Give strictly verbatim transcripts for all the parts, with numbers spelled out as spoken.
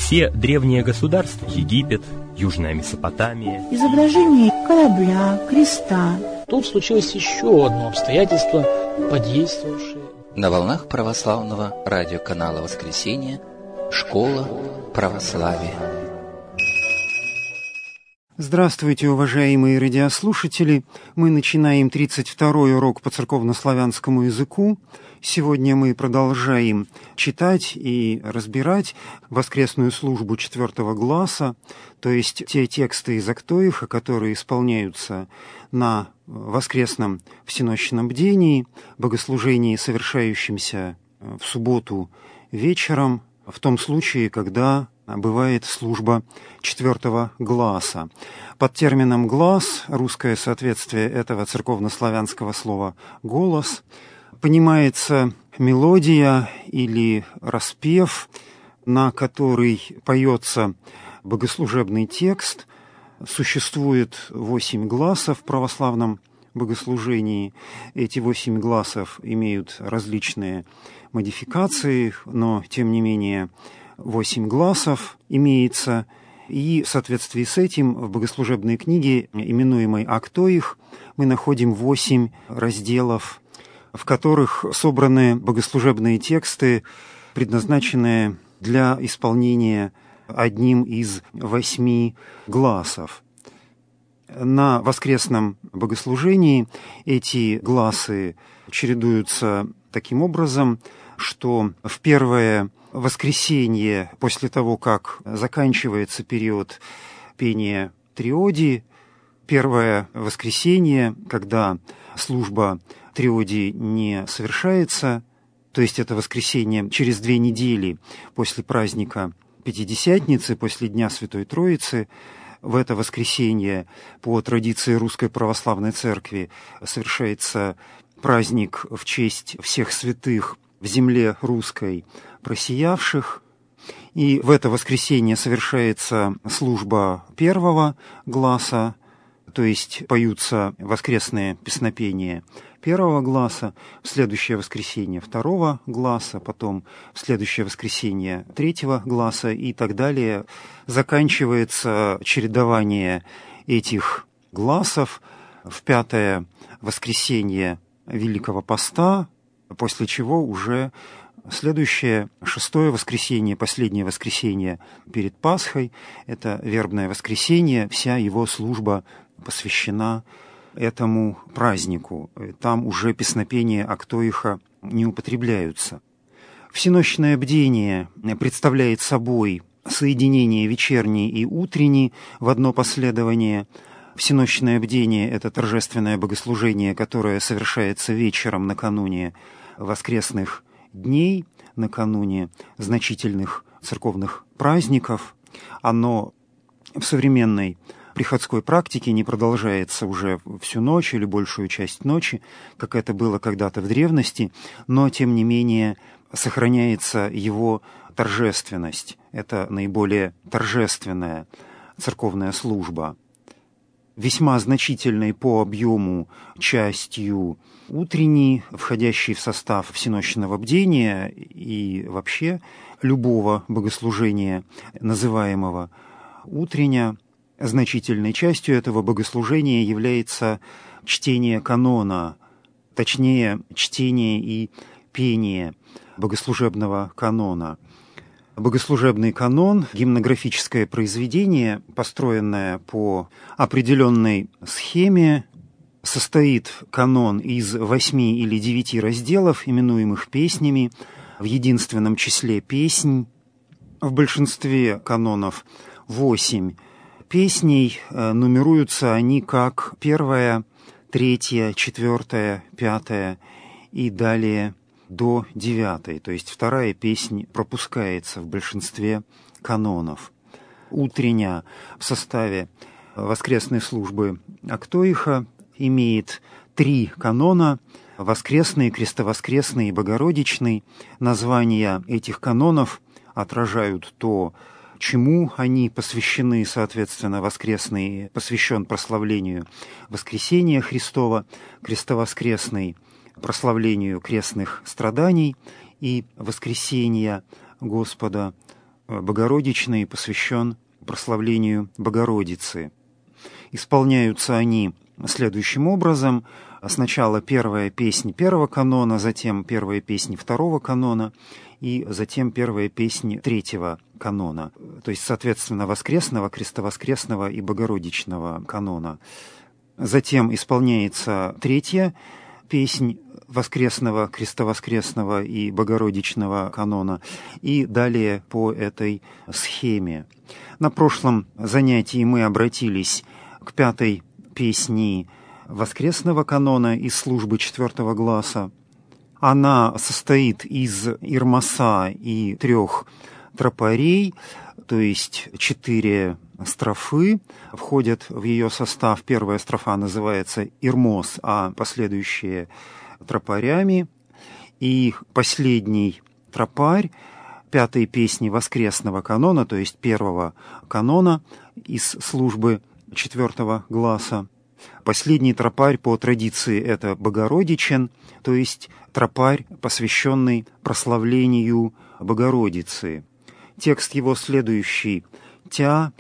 Все древние государства, Египет, Южная Месопотамия, изображение корабля, креста. Тут случилось еще одно обстоятельство, подействовавшее. На волнах православного радиоканала «Воскресенье» «Школа православия». Здравствуйте, уважаемые радиослушатели! Мы начинаем тридцать второй урок по церковнославянскому языку. Сегодня мы продолжаем читать и разбирать воскресную службу четвертого гласа, то есть те тексты из Актоиха, которые исполняются на воскресном всенощном бдении, богослужении, совершающемся в субботу вечером, в том случае, когда бывает служба четвертого гласа. Под термином «глас» русское соответствие этого церковнославянского слова «голос» понимается мелодия или распев, на который поется богослужебный текст. Существует восемь гласов в православном богослужении. Эти восемь гласов имеют различные модификации, но, тем не менее, восемь гласов имеется, и в соответствии с этим в богослужебной книге, именуемой «Актоих», мы находим восемь разделов, в которых собраны богослужебные тексты, предназначенные для исполнения одним из восьми гласов. На воскресном богослужении эти гласы чередуются таким образом, что в первое воскресенье, после того, как заканчивается период пения триодии, первое воскресенье, когда служба триодии не совершается, то есть это воскресенье через две недели после праздника Пятидесятницы, после Дня Святой Троицы, в это воскресенье по традиции Русской Православной Церкви совершается праздник в честь всех святых в земле русской просиявших. И в это воскресенье совершается служба первого гласа, то есть поются воскресные песнопения первого гласа, в следующее воскресенье второго гласа, потом в следующее воскресенье третьего гласа и так далее. Заканчивается чередование этих гласов в пятое воскресенье Великого Поста, после чего уже следующее, шестое воскресенье, последнее воскресенье перед Пасхой, это вербное воскресенье, вся его служба посвящена этому празднику. Там уже песнопения Актоиха не употребляются. Всенощное бдение представляет собой соединение вечерней и утренней в одно последование. Всенощное бдение – это торжественное богослужение, которое совершается вечером накануне воскресных дней, накануне значительных церковных праздников. Оно в современной приходской практике не продолжается уже всю ночь или большую часть ночи, как это было когда-то в древности, но, тем не менее, сохраняется его торжественность. Это наиболее торжественная церковная служба. Весьма значительной по объему частью утренней, входящей в состав всенощного бдения и вообще любого богослужения, называемого утрення. Значительной частью этого богослужения является чтение канона, точнее, чтение и пение богослужебного канона. Богослужебный канон – гимнографическое произведение, построенное по определенной схеме. Состоит канон из восьми или девяти разделов, именуемых песнями, в единственном числе песнь. В большинстве канонов восемь песней, нумеруются они как первая, третья, четвертая, пятая и далее до девятой. То есть вторая песнь пропускается в большинстве канонов. Утренняя в составе воскресной службы Актоиха имеет три канона: воскресный, крестовоскресный и богородичный. Названия этих канонов отражают то, чему они посвящены, соответственно, воскресный посвящен прославлению воскресения Христова, крестовоскресный прославлению крестных страданий и воскресения Господа Богородичный посвящен прославлению Богородицы. Исполняются они следующим образом. Сначала первая песнь первого канона, затем первая песнь второго канона и затем первая песнь третьего канона. То есть, соответственно, воскресного, крестовоскресного и богородичного канона. Затем исполняется третья песнь воскресного, крестовоскресного и богородичного канона. И далее по этой схеме. На прошлом занятии мы обратились к пятой песни воскресного канона из службы четвертого гласа. Она состоит из ирмоса и трех тропарей, то есть четыре строфы входят в ее состав. Первая строфа называется ирмос, а последующие тропарями. И последний тропарь пятой песни воскресного канона, то есть первого канона из службы четвертого гласа. Последний тропарь по традиции это Богородичен, то есть тропарь, посвященный прославлению Богородицы. Текст его следующий. «Тя,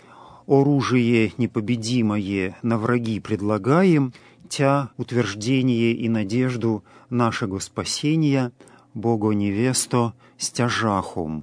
оружие непобедимое, на враги предлагаем, тя, утверждение и надежду нашего спасения, Бого невесто, стяжахом».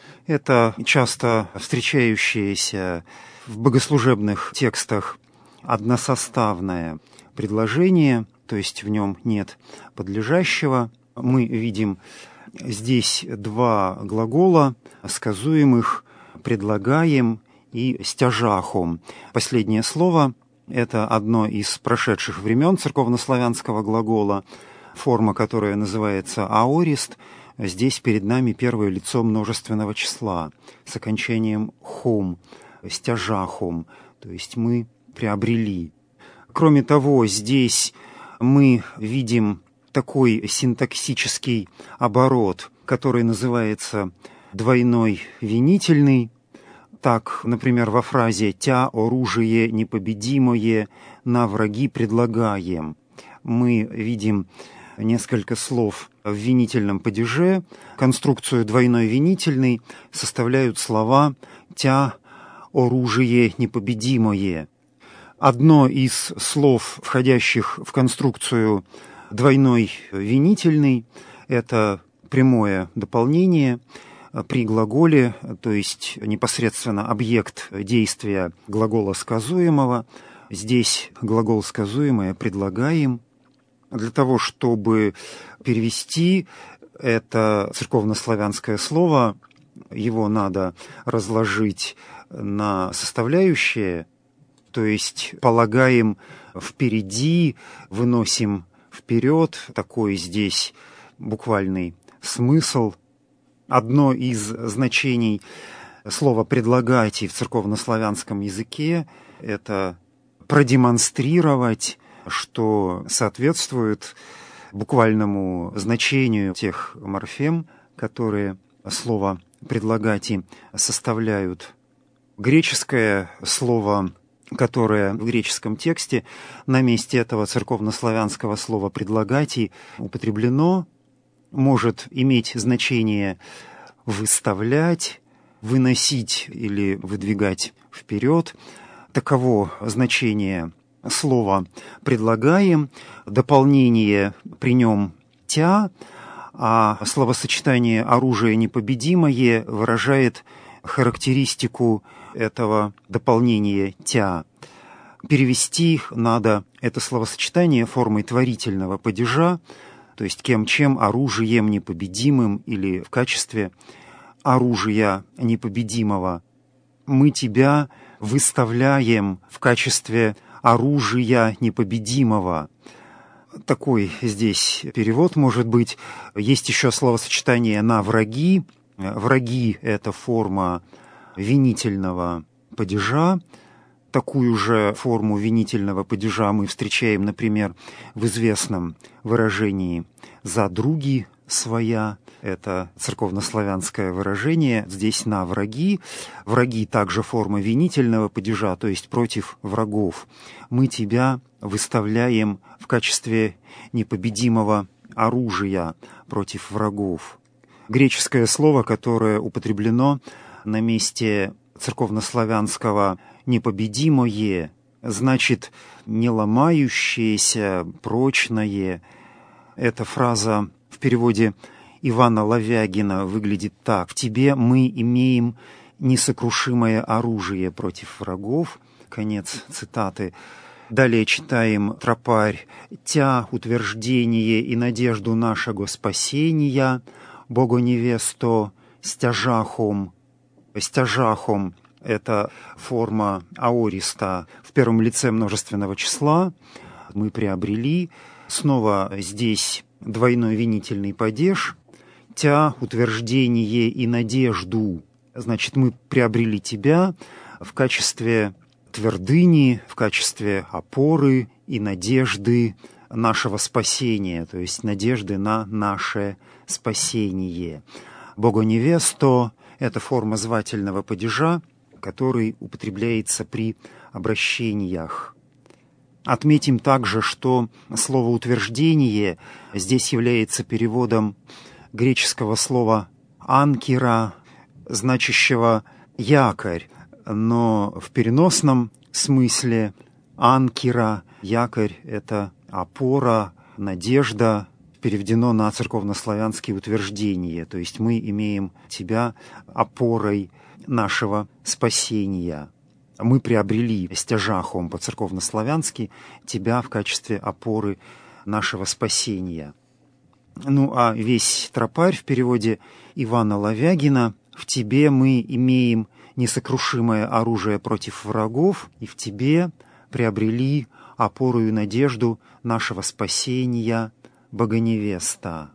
Это часто встречающееся в богослужебных текстах односоставное предложение, то есть в нем нет подлежащего. Мы видим здесь два глагола, сказуемых «предлагаем» и «стяжахом». Последнее слово – это одно из прошедших времен церковнославянского глагола, форма, которая называется аорист. Здесь перед нами первое лицо множественного числа с окончанием «хом», «стяжахом», то есть мы приобрели. Кроме того, здесь мы видим такой синтаксический оборот, который называется двойной винительный. Так, например, во фразе «тя, оружие непобедимое, на враги предлагаем» мы видим несколько слов в винительном падеже. Конструкцию двойной винительный составляют слова «тя, оружие непобедимое». Одно из слов, входящих в конструкцию двойной винительный, это прямое дополнение при глаголе, то есть непосредственно объект действия глагола сказуемого. Здесь глагол сказуемое «предлагаем». Для того, чтобы перевести это церковнославянское слово, его надо разложить на составляющие, то есть полагаем впереди, выносим вперед, такой здесь буквальный смысл. Одно из значений слова «предлагать» в церковнославянском языке – это продемонстрировать, что соответствует буквальному значению тех морфем, которые слово «предлагать» составляют. Греческое слово, которое в греческом тексте на месте этого церковнославянского слова «предлагать» употреблено, может иметь значение «выставлять», «выносить» или «выдвигать вперед». Таково значение слова «предлагаем», дополнение при нем «тя», а словосочетание «оружие непобедимое» выражает характеристику этого дополнения «тя». Перевести надо это словосочетание формой творительного падежа, то есть кем-чем, оружием непобедимым или в качестве оружия непобедимого. Мы тебя выставляем в качестве оружия непобедимого. Такой здесь перевод может быть. Есть еще словосочетание «на враги». Враги – это форма винительного падежа. Такую же форму винительного падежа мы встречаем, например, в известном выражении «за други своя». Это церковнославянское выражение. Здесь «на враги». Враги также форма винительного падежа, то есть против врагов. Мы тебя выставляем в качестве непобедимого оружия против врагов. Греческое слово, которое употреблено на месте церковнославянского «непобедимое», значит «не ломающееся, прочное». Эта фраза в переводе Ивана Лавягина выглядит так: «В тебе мы имеем несокрушимое оружие против врагов». Конец цитаты. Далее читаем тропарь. «Тя утверждение и надежду нашего спасения, Богоневесто стяжахом». Стяжахом — это форма аориста в первом лице множественного числа. Мы приобрели. Снова здесь двойной винительный падеж. «Тя утверждение и надежду». Значит, мы приобрели тебя в качестве твердыни, в качестве опоры и надежды нашего спасения, то есть надежды на наше спасение. «Богоневесто» — это форма звательного падежа, который употребляется при обращениях. Отметим также, что слово «утверждение» здесь является переводом греческого слова «анкера», значащего «якорь», но в переносном смысле «анкера», якорь — это опора, надежда, переведено на церковнославянские утверждения, то есть мы имеем тебя опорой нашего спасения. Мы приобрели стяжахом по-церковнославянски тебя в качестве опоры нашего спасения. Ну а весь тропарь в переводе Ивана Лавягина: «В тебе мы имеем несокрушимое оружие против врагов, и в тебе приобрели опору и надежду нашего спасения, Богоневеста».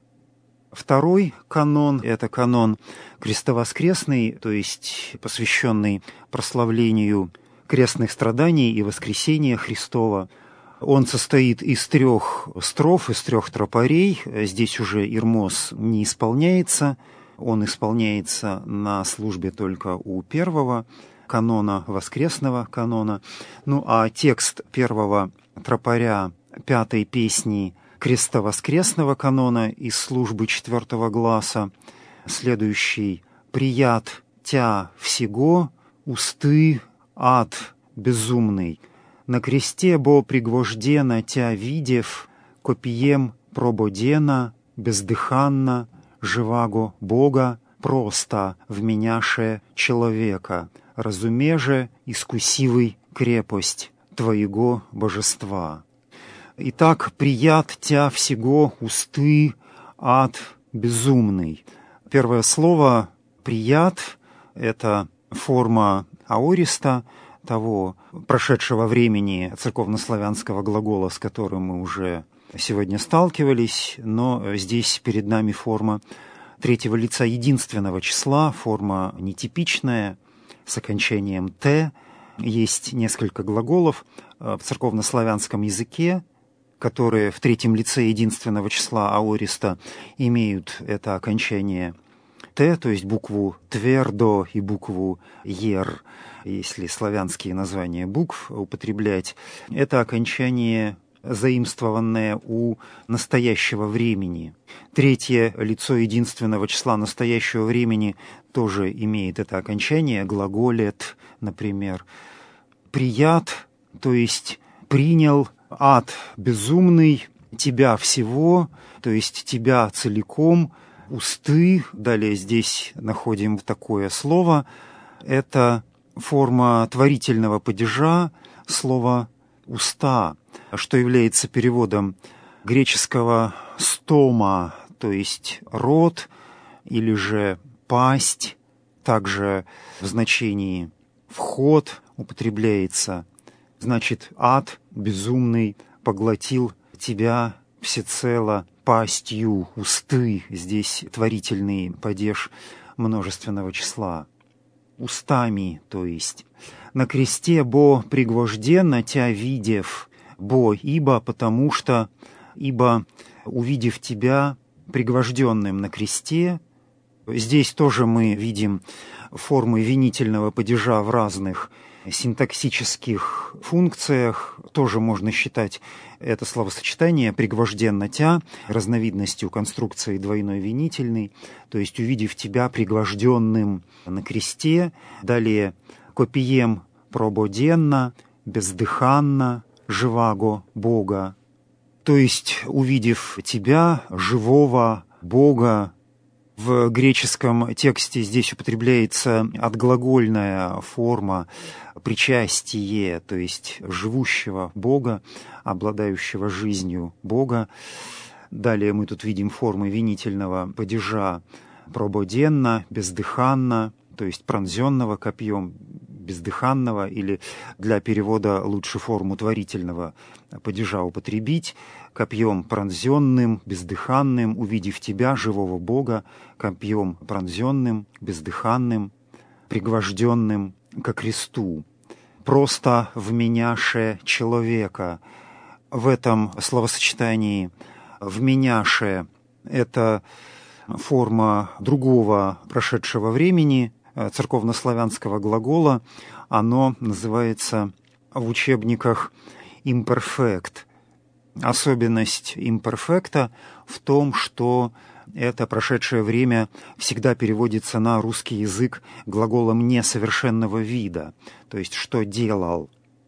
Второй канон — это канон крестовоскресный, то есть посвященный прославлению крестных страданий и воскресения Христова. Он состоит из трех строф, из трех тропарей. Здесь уже ирмос не исполняется. Он исполняется на службе только у первого канона, воскресного канона. Ну а текст первого тропаря пятой песни крестовоскресного канона из службы четвертого гласа следующий: «Прият тя всего, усты ад безумный. На кресте бо пригвождена тя видев, копием прободена, бездыханно, живаго Бога, просто вменяше человека, разумеже искусивый крепость твоего божества». Итак, прият тя всего, усты ад безумный. Первое слово «прият» — это форма аориста, того прошедшего времени церковнославянского глагола, с которым мы уже сегодня сталкивались, но здесь перед нами форма третьего лица единственного числа, форма нетипичная, с окончанием «т». Есть несколько глаголов в церковнославянском языке, которые в третьем лице единственного числа аориста имеют это окончание «т», то есть букву «твердо» и букву «ер», если славянские названия букв употреблять. Это окончание, заимствованное у настоящего времени. Третье лицо единственного числа настоящего времени тоже имеет это окончание, глаголет, например. «Прият», то есть «принял», «ад безумный», «тебя всего», то есть «тебя целиком», «усты», далее здесь находим такое слово, это форма творительного падежа слова «уста», что является переводом греческого «стома», то есть «рот» или же «пасть», также в значении «вход» употребляется. Значит, ад безумный поглотил тебя всецело пастью, усты. Здесь творительный падеж множественного числа. Устами, то есть. На кресте бо пригвожденно тя видев, бо ибо, потому что, ибо увидев тебя пригвожденным на кресте. Здесь тоже мы видим формы винительного падежа в разных синтаксических функциях тоже можно считать это словосочетание «пригвожденно тя» разновидностью конструкции двойной винительной, то есть увидев тебя пригвожденным на кресте, далее «копием прободенно», «бездыханно», «живаго Бога», то есть увидев тебя, живого Бога. В греческом тексте здесь употребляется отглагольная форма причастие, то есть живущего Бога, обладающего жизнью Бога. Далее мы тут видим формы винительного падежа прободенно, бездыханно, то есть пронзенного копьем, бездыханного, или для перевода лучше форму творительного падежа употребить, копьем пронзенным, бездыханным, увидев тебя, живого Бога, копьем пронзенным, бездыханным, пригвожденным ко кресту. Просто вменяше человека. В этом словосочетании «вменяше» — это форма другого прошедшего времени, церковнославянского глагола. Оно называется в учебниках «имперфект». Особенность имперфекта в том, что это прошедшее время всегда переводится на русский язык глаголом несовершенного вида, то есть «что делал».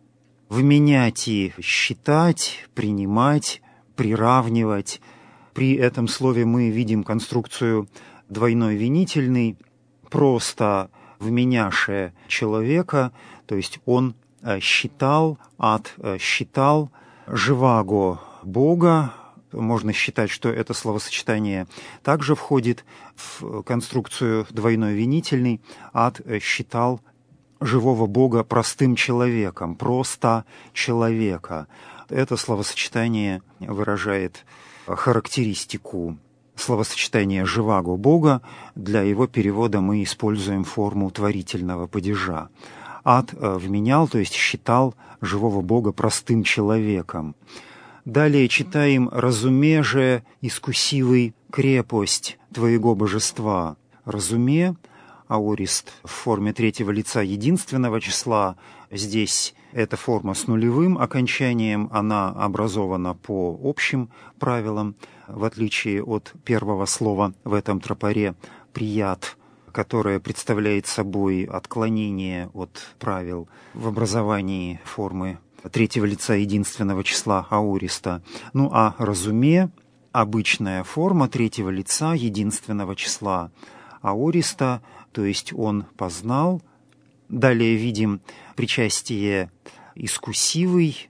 Вменять и считать, принимать, приравнивать. При этом слове мы видим конструкцию двойной винительной, просто вменяше человека, то есть он считал, ад считал, живаго Бога. Можно считать, что это словосочетание также входит в конструкцию двойной винительной. Ад считал живого Бога простым человеком, просто человека. Это словосочетание выражает характеристику словосочетания «живаго Бога». Для его перевода мы используем форму творительного падежа. Ад вменял, то есть считал живого Бога простым человеком. Далее читаем «разуме же искусивый крепость твоего божества». «Разуме», аорист в форме третьего лица единственного числа. Здесь эта форма с нулевым окончанием, она образована по общим правилам, в отличие от первого слова в этом тропаре «прият», которое представляет собой отклонение от правил в образовании формы третьего лица единственного числа аориста. Ну а «разуме» — обычная форма третьего лица единственного числа аориста, то есть он познал. Далее видим причастие «искусивый».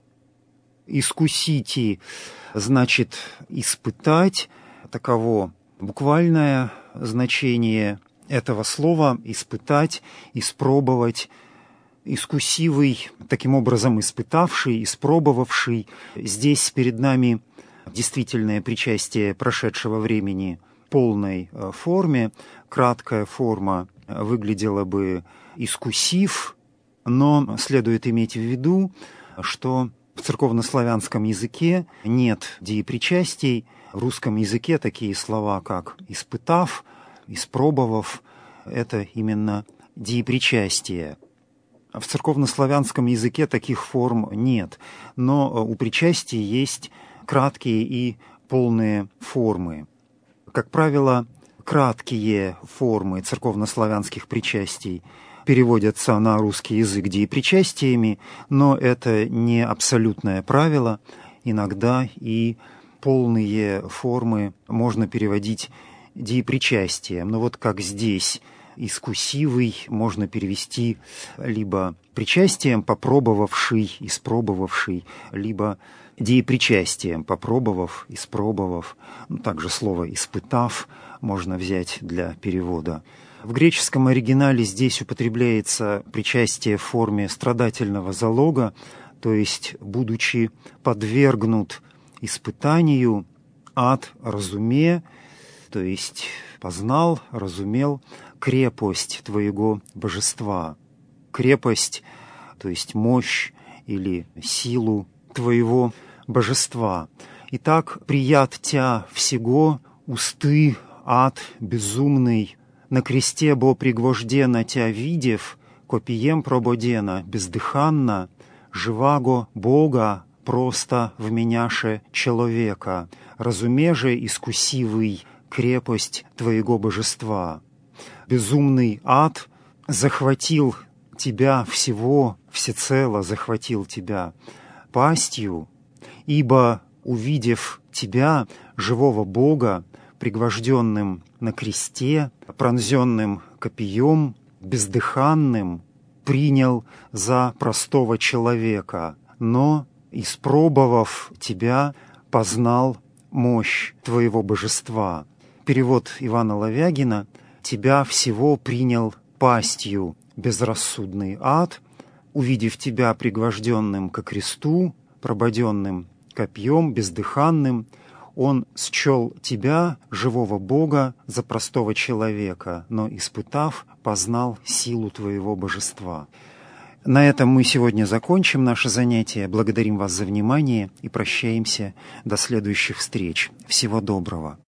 «Искусити» значит «испытать». Таково буквальное значение этого слова «испытать», «испробовать». «Искусивый», таким образом испытавший, испробовавший. Здесь перед нами действительное причастие прошедшего времени в полной форме. Краткая форма выглядела бы «искусив», но следует иметь в виду, что в церковнославянском языке нет деепричастий. В русском языке такие слова, как «испытав», «испробовав» — это именно деепричастие. В церковнославянском языке таких форм нет, но у причастий есть краткие и полные формы. Как правило, краткие формы церковнославянских причастий переводятся на русский язык деепричастиями, но это не абсолютное правило. Иногда и полные формы можно переводить деепричастием. Но вот как здесь «искусивый» можно перевести либо причастием, попробовавший, испробовавший, либо деепричастием, попробовав, испробовав. Ну, также слово «испытав» можно взять для перевода. В греческом оригинале здесь употребляется причастие в форме страдательного залога, то есть, будучи подвергнут испытанию, ад разуме, то есть познал, разумел крепость твоего божества. Крепость, то есть мощь или силу твоего божества. Итак, прият тя всего, усты, ад безумный, на кресте бо пригвождена тя видев, копием прободена, бездыханна, живаго Бога просто вменяше человека, разумеже искусивый крепость твоего божества. Безумный ад захватил тебя всего, всецело захватил тебя пастью, ибо, увидев тебя, живого Бога, пригвожденным на кресте, пронзенным копьем, бездыханным, принял за простого человека, но, испробовав тебя, познал мощь твоего божества. Перевод Ивана Ловягина: тебя всего принял пастью безрассудный ад, увидев тебя пригвожденным ко кресту, прободенным копьем, бездыханным, он счел тебя, живого Бога, за простого человека, но, испытав, познал силу твоего божества. На этом мы сегодня закончим наше занятие. Благодарим вас за внимание и прощаемся до следующих встреч. Всего доброго.